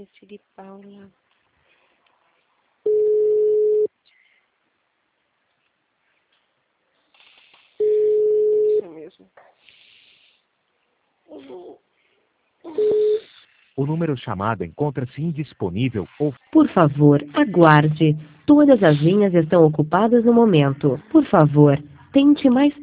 esse de Paula. Isso mesmo. O número chamado encontra-se indisponível ou... Por favor, aguarde. Todas as linhas estão ocupadas no momento. Por favor, tente mais